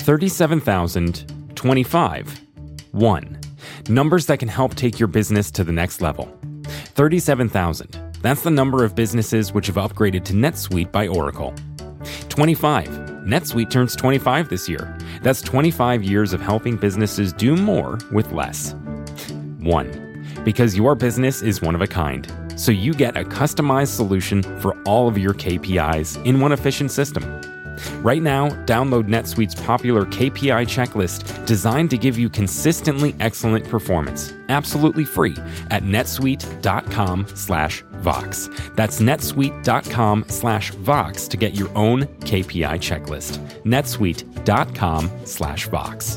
37,025. 1. Numbers that can help take your business to the next level. 37,000. That's the number of businesses which have upgraded to NetSuite by Oracle. 25. NetSuite turns 25 this year. That's 25 years of helping businesses do more with less. 1. Because your business is one of a kind, so you get a customized solution for all of your KPIs in one efficient system. Right now, download NetSuite's popular KPI checklist designed to give you consistently excellent performance, absolutely free, at netsuite.com/Vox. That's netsuite.com/Vox to get your own KPI checklist. netsuite.com/Vox.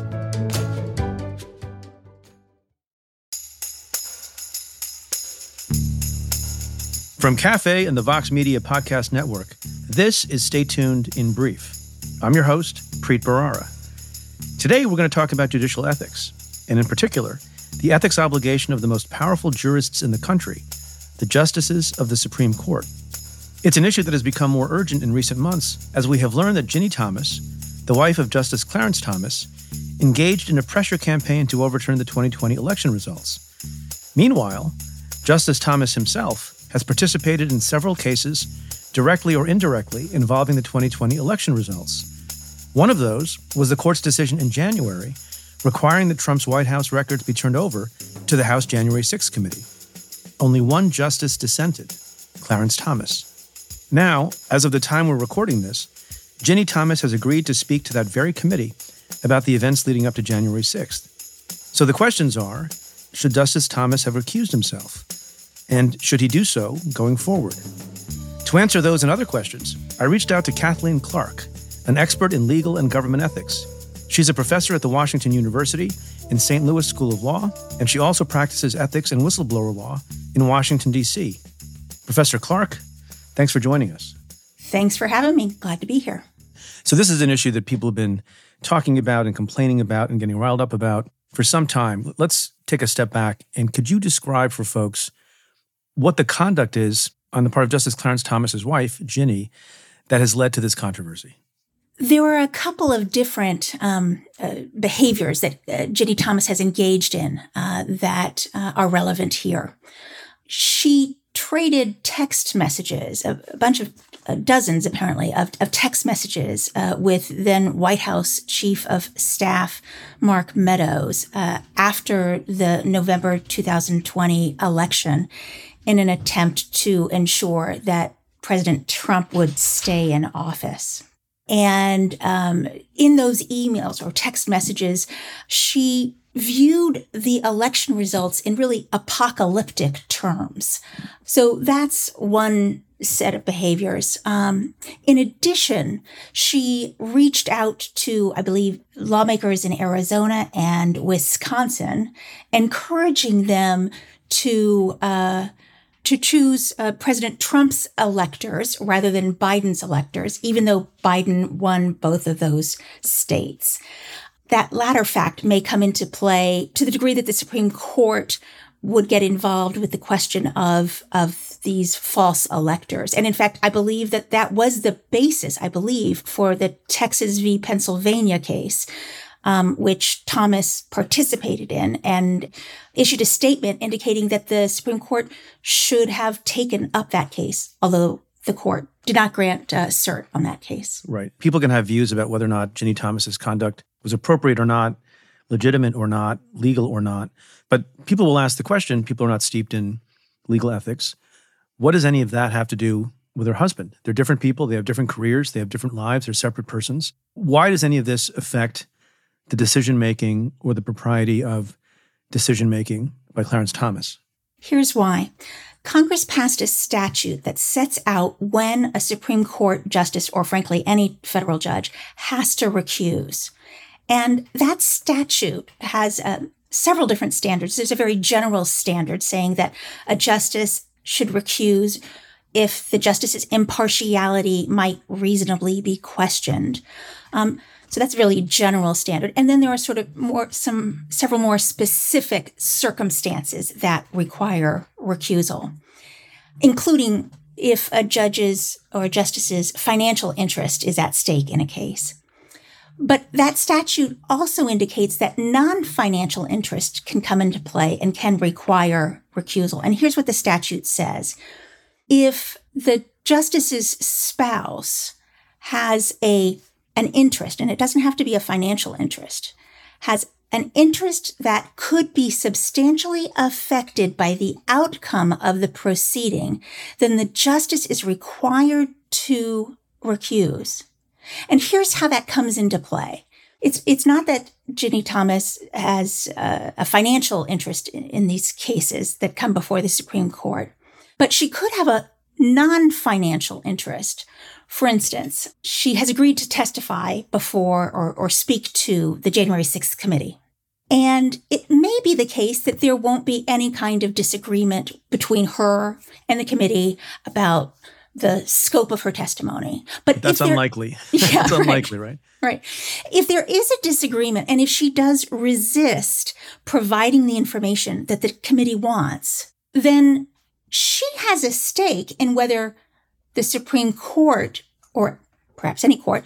From Cafe and the Vox Media Podcast Network, this is Stay Tuned in Brief. I'm your host, Preet Bharara. Today, we're going to talk about judicial ethics, and in particular, the ethics obligation of the most powerful jurists in the country, the justices of the Supreme Court. It's an issue that has become more urgent in recent months, as we have learned that Ginni Thomas, the wife of Justice Clarence Thomas, engaged in a pressure campaign to overturn the 2020 election results. Meanwhile, Justice Thomas himself has participated in several cases, directly or indirectly, involving the 2020 election results. One of those was the court's decision in January requiring that Trump's White House records be turned over to the House January 6th committee. Only one justice dissented, Clarence Thomas. Now, as of the time we're recording this, Ginni Thomas has agreed to speak to that very committee about the events leading up to January 6th. So the questions are, should Justice Thomas have recused himself? And should he do so going forward? To answer those and other questions, I reached out to Kathleen Clark, an expert in legal and government ethics. She's a professor at the Washington University in St. Louis School of Law, and she also practices ethics and whistleblower law in Washington, D.C. Professor Clark, thanks for joining us. Thanks for having me. Glad to be here. So this is an issue that people have been talking about and complaining about and getting riled up about for some time. Let's take a step back, and could you describe for folks what the conduct is on the part of Justice Clarence Thomas's wife, Ginni, that has led to this controversy? There were a couple of different behaviors that Ginni Thomas has engaged in that are relevant here. She traded text messages, a bunch of dozens, apparently, of text messages with then White House Chief of Staff Mark Meadows after the November 2020 election, in an attempt to ensure that President Trump would stay in office. And in those emails or text messages, she viewed the election results in really apocalyptic terms. So that's one set of behaviors. In addition, she reached out to, I believe, lawmakers in Arizona and Wisconsin, encouraging them to choose President Trump's electors rather than Biden's electors, even though Biden won both of those states. That latter fact may come into play to the degree that the Supreme Court would get involved with the question of these false electors. And in fact, I believe that was the basis, for the Texas v. Pennsylvania case, which Thomas participated in and issued a statement indicating that the Supreme Court should have taken up that case, although the court did not grant cert on that case. Right. People can have views about whether or not Ginni Thomas's conduct was appropriate or not, legitimate or not, legal or not. But people will ask the question, people are not steeped in legal ethics, what does any of that have to do with her husband? They're different people, they have different careers, they have different lives, they're separate persons. Why does any of this affect the decision-making or the propriety of decision-making by Clarence Thomas? Here's why. Congress passed a statute that sets out when a Supreme Court justice, or frankly, any federal judge, has to recuse. And that statute has several different standards. There's a very general standard saying that a justice should recuse if the justice's impartiality might reasonably be questioned. So that's really a general standard. And then there are sort of several more specific circumstances that require recusal, including if a judge's or a justice's financial interest is at stake in a case. But that statute also indicates that non-financial interest can come into play and can require recusal. And here's what the statute says. If the justice's spouse has an interest, and it doesn't have to be a financial interest, has an interest that could be substantially affected by the outcome of the proceeding, then the justice is required to recuse. And here's how that comes into play. It's not that Ginny Thomas has a financial interest in these cases that come before the Supreme Court, but she could have a non-financial interest. For instance, she has agreed to testify before or speak to the January 6th committee. And it may be the case that there won't be any kind of disagreement between her and the committee about the scope of her testimony. But that's unlikely. Yeah, that's unlikely, right? Right. If there is a disagreement, and if she does resist providing the information that the committee wants, then she has a stake in whether the Supreme Court, or perhaps any court,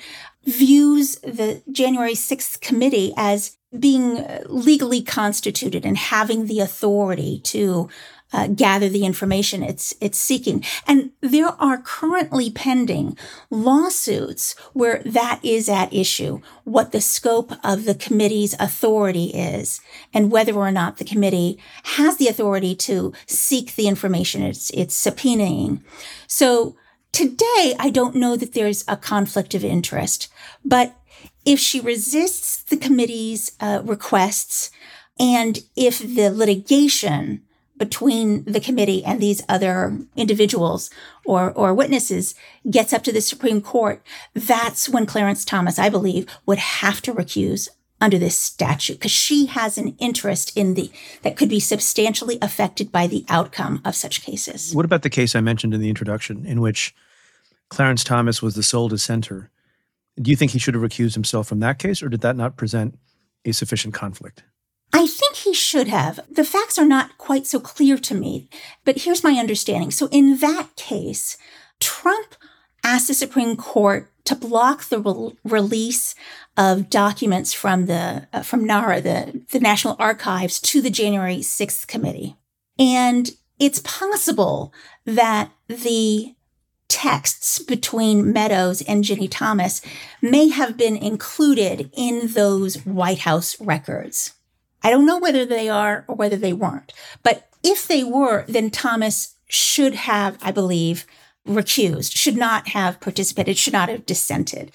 views the January 6th committee as being legally constituted and having the authority to gather the information it's seeking. And there are currently pending lawsuits where that is at issue, what the scope of the committee's authority is, and whether or not the committee has the authority to seek the information it's subpoenaing. So today, I don't know that there's a conflict of interest, but if she resists the committee's requests, and if the litigation between the committee and these other individuals or witnesses gets up to the Supreme Court, that's when Clarence Thomas, I believe, would have to recuse under this statute, because she has an interest that could be substantially affected by the outcome of such cases. What about the case I mentioned in the introduction, in which Clarence Thomas was the sole dissenter? Do you think he should have recused himself from that case, or did that not present a sufficient conflict? I think he should have. The facts are not quite so clear to me, but here's my understanding. So in that case, Trump asked the Supreme Court to block the release of documents from NARA, the National Archives, to the January 6th committee. And it's possible that the texts between Meadows and Ginny Thomas may have been included in those White House records. I don't know whether they are or whether they weren't. But if they were, then Thomas should have, I believe, recused, should not have participated, should not have dissented,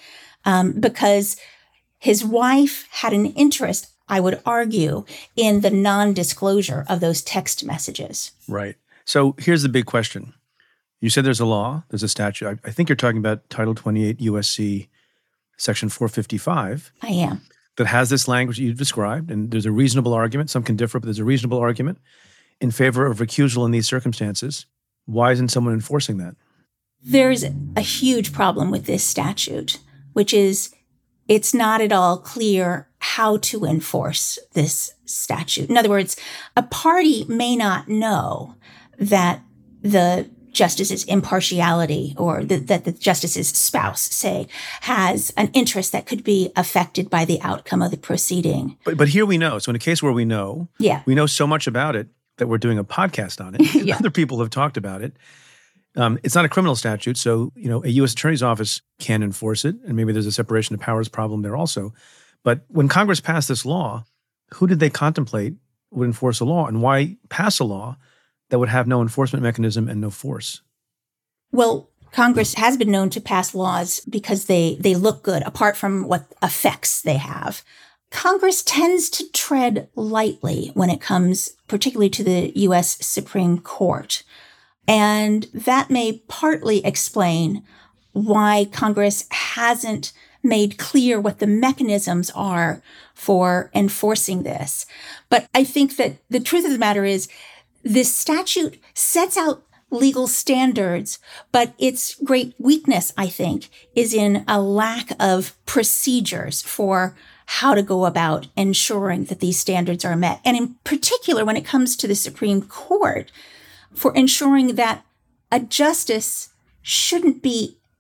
because his wife had an interest, I would argue, in the non-disclosure of those text messages. Right. So here's the big question. You said there's a law, there's a statute. I think you're talking about Title 28 USC Section 455. I am. That has this language you've described, and there's a reasonable argument. Some can differ, but there's a reasonable argument in favor of recusal in these circumstances. Why isn't someone enforcing that? There's a huge problem with this statute, which is it's not at all clear how to enforce this statute. In other words, a party may not know that the justice's impartiality or that the justice's spouse, say, has an interest that could be affected by the outcome of the proceeding. But here we know. So in a case where we know, we know so much about it that we're doing a podcast on it. Other people have talked about it. It's not a criminal statute, so a U.S. Attorney's Office can enforce it, and maybe there's a separation of powers problem there also. But when Congress passed this law, who did they contemplate would enforce a law, and why pass a law that would have no enforcement mechanism and no force? Well, Congress has been known to pass laws because they look good, apart from what effects they have. Congress tends to tread lightly when it comes particularly to the U.S. Supreme Court. And that may partly explain why Congress hasn't made clear what the mechanisms are for enforcing this. But I think that the truth of the matter is this statute sets out legal standards, but its great weakness, I think, is in a lack of procedures for how to go about ensuring that these standards are met. And in particular, when it comes to the Supreme Court, for ensuring that a justice shouldn't be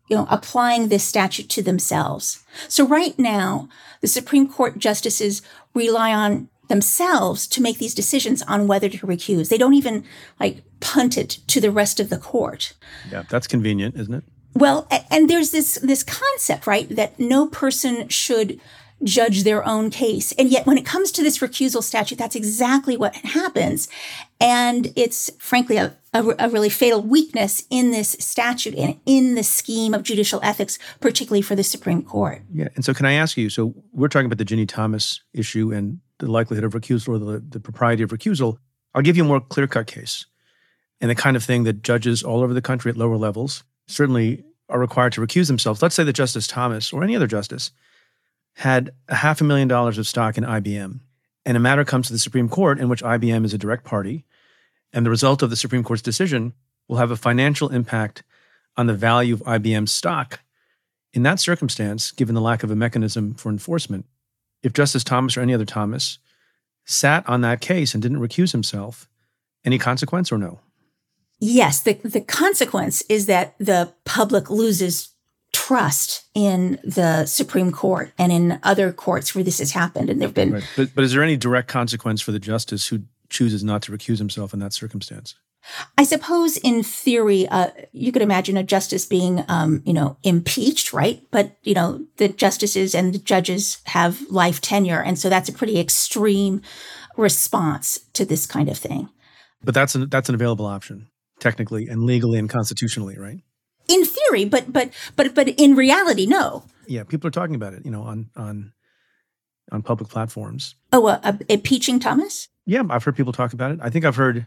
applying this statute to themselves. So right now, the Supreme Court justices rely on themselves to make these decisions on whether to recuse. They don't even punt it to the rest of the court. Yeah, that's convenient, isn't it? Well, and there's this concept, right, that no person should judge their own case. And yet when it comes to this recusal statute, that's exactly what happens. And it's frankly a really fatal weakness in this statute and in the scheme of judicial ethics, particularly for the Supreme Court. Yeah. And so can I ask you, so we're talking about the Ginny Thomas issue and the likelihood of recusal or the propriety of recusal. I'll give you a more clear-cut case and the kind of thing that judges all over the country at lower levels certainly are required to recuse themselves. Let's say that Justice Thomas or any other justice had $500,000 of stock in IBM, and a matter comes to the Supreme Court in which IBM is a direct party, and the result of the Supreme Court's decision will have a financial impact on the value of IBM's stock. In that circumstance, given the lack of a mechanism for enforcement, if Justice Thomas or any other Thomas sat on that case and didn't recuse himself, any consequence or no? Yes, the consequence is that the public loses trust in the Supreme Court and in other courts where this has happened. And there have been... Right. But is there any direct consequence for the justice who chooses not to recuse himself in that circumstance? I suppose in theory, you could imagine a justice being, impeached, right? But, the justices and the judges have life tenure. And so that's a pretty extreme response to this kind of thing. But that's an available option, technically and legally and constitutionally, right? In theory, but in reality, no. Yeah, people are talking about it, on public platforms. Oh, impeaching Thomas? Yeah, I've heard people talk about it. I'm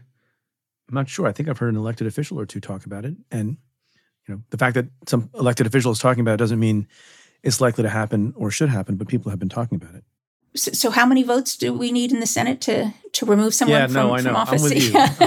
not sure. I think I've heard an elected official or two talk about it. And, the fact that some elected official is talking about it doesn't mean it's likely to happen or should happen, but people have been talking about it. So how many votes do we need in the Senate to remove someone from office? I'm with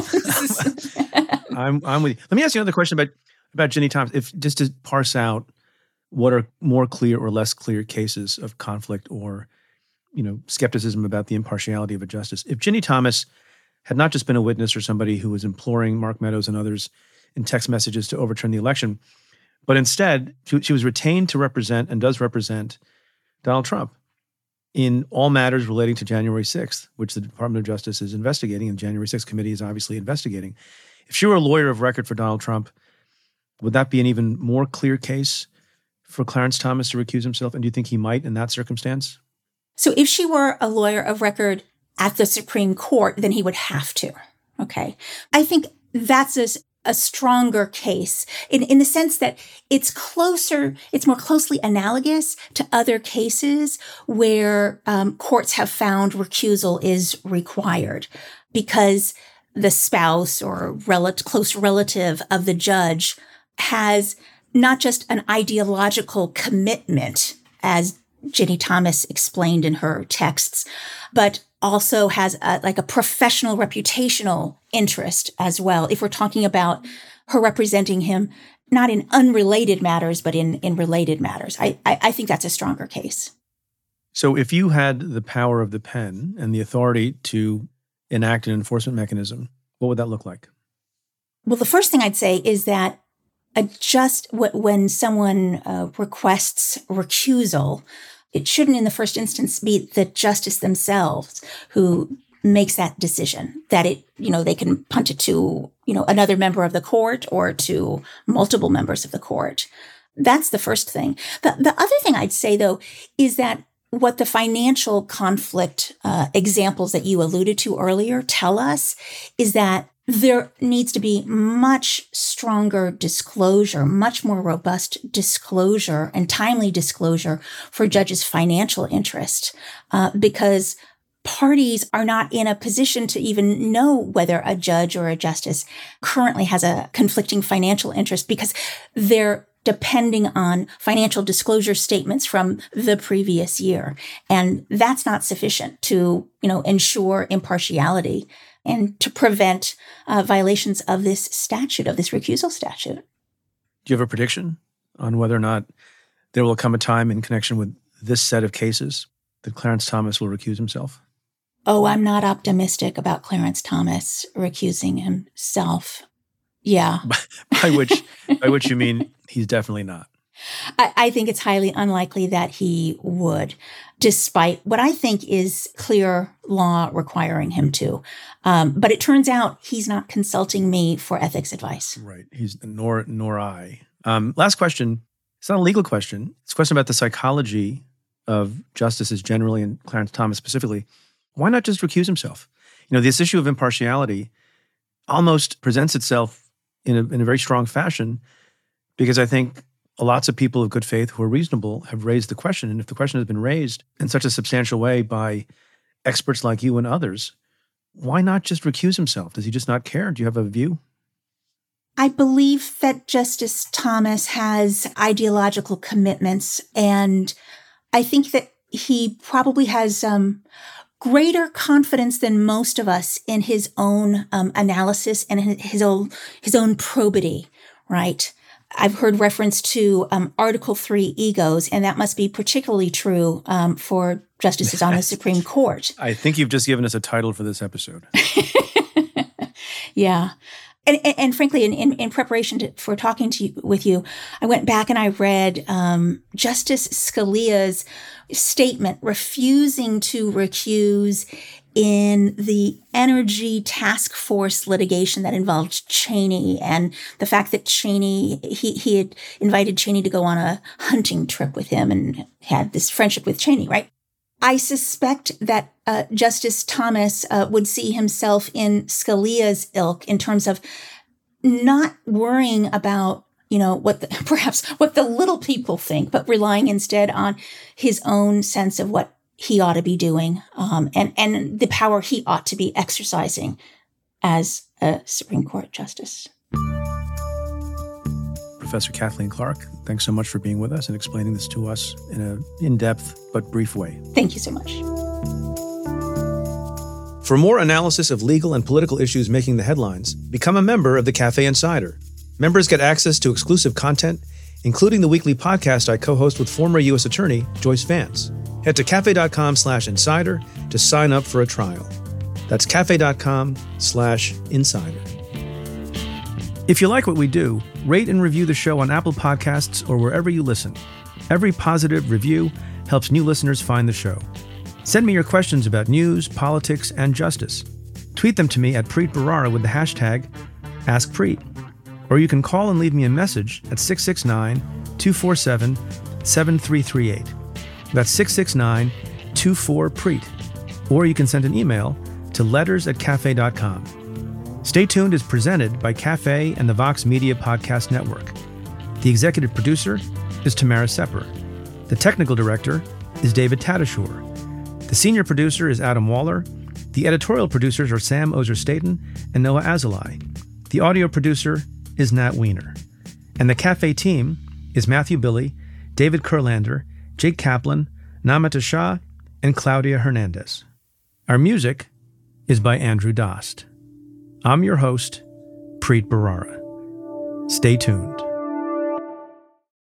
you. I'm with you. Let me ask you another question about Ginny Thomas. If just to parse out what are more clear or less clear cases of conflict or, skepticism about the impartiality of a justice. If Ginny Thomas had not just been a witness or somebody who was imploring Mark Meadows and others in text messages to overturn the election, but instead she was retained to represent and does represent Donald Trump in all matters relating to January 6th, which the Department of Justice is investigating, and the January 6th committee is obviously investigating. If she were a lawyer of record for Donald Trump, would that be an even more clear case for Clarence Thomas to recuse himself? And do you think he might in that circumstance? So if she were a lawyer of record at the Supreme Court, then he would have to. Okay. I think that's a stronger case in the sense that it's more closely analogous to other cases where courts have found recusal is required because the spouse or close relative of the judge has not just an ideological commitment, as Ginny Thomas explained in her texts, but also has a professional reputational interest as well. If we're talking about her representing him, not in unrelated matters, but in related matters, I think that's a stronger case. So if you had the power of the pen and the authority to enact an enforcement mechanism, what would that look like? Well, the first thing I'd say is that when someone requests recusal, it shouldn't in the first instance be the justice themselves who makes that decision, that they can punt it to, another member of the court or to multiple members of the court. That's the first thing. The other thing I'd say, though, is that what the financial conflict examples that you alluded to earlier tell us is that there needs to be much stronger disclosure, much more robust disclosure and timely disclosure for judges' financial interest, because parties are not in a position to even know whether a judge or a justice currently has a conflicting financial interest because they're depending on financial disclosure statements from the previous year. And that's not sufficient to, ensure impartiality and to prevent violations of this statute, of this recusal statute. Do you have a prediction on whether or not there will come a time in connection with this set of cases that Clarence Thomas will recuse himself? Oh, I'm not optimistic about Clarence Thomas recusing himself. Yeah. By which you mean he's definitely not. I think it's highly unlikely that he would, despite what I think is clear law requiring him to. But it turns out he's not consulting me for ethics advice. Right. He's nor I. Last question. It's not a legal question. It's a question about the psychology of justices generally and Clarence Thomas specifically. Why not just recuse himself? This issue of impartiality almost presents itself in a very strong fashion because I think lots of people of good faith who are reasonable have raised the question. And if the question has been raised in such a substantial way by experts like you and others, why not just recuse himself? Does he just not care? Do you have a view? I believe that Justice Thomas has ideological commitments, and I think that he probably has greater confidence than most of us in his own analysis and his own probity, right? I've heard reference to Article 3 egos, and that must be particularly true for justices on the Supreme Court. I think you've just given us a title for this episode. Yeah. And frankly, in preparation for talking with you, I went back and I read Justice Scalia's statement refusing to recuse in the energy task force litigation that involved Cheney, and the fact that Cheney, he had invited Cheney to go on a hunting trip with him and had this friendship with Cheney, right? I suspect that Justice Thomas would see himself in Scalia's ilk in terms of not worrying about, what the little people think, but relying instead on his own sense of what he ought to be doing, and the power he ought to be exercising as a Supreme Court justice. Professor Kathleen Clark, thanks so much for being with us and explaining this to us in an in-depth but brief way. Thank you so much. For more analysis of legal and political issues making the headlines, become a member of the Cafe Insider. Members get access to exclusive content, including the weekly podcast I co-host with former U.S. Attorney Joyce Vance. Head to cafe.com/insider to sign up for a trial. That's cafe.com/insider. If you like what we do, rate and review the show on Apple Podcasts or wherever you listen. Every positive review helps new listeners find the show. Send me your questions about news, politics, and justice. Tweet them to me at Preet Bharara with the hashtag AskPreet. Or you can call and leave me a message at 669-247-7338. That's 669-24-PREET. Or you can send an email to letters@cafe.com. Stay Tuned is presented by Cafe and the Vox Media Podcast Network. The executive producer is Tamara Sepper. The technical director is David Tadashore. The senior producer is Adam Waller. The editorial producers are Sam Ozer-Staten and Noah Azulai. The audio producer is Nat Weiner. And the Cafe team is Matthew Billy, David Kurlander, Jake Kaplan, Namita Shah, and Claudia Hernandez. Our music is by Andrew Dost. I'm your host, Preet Bharara. Stay tuned.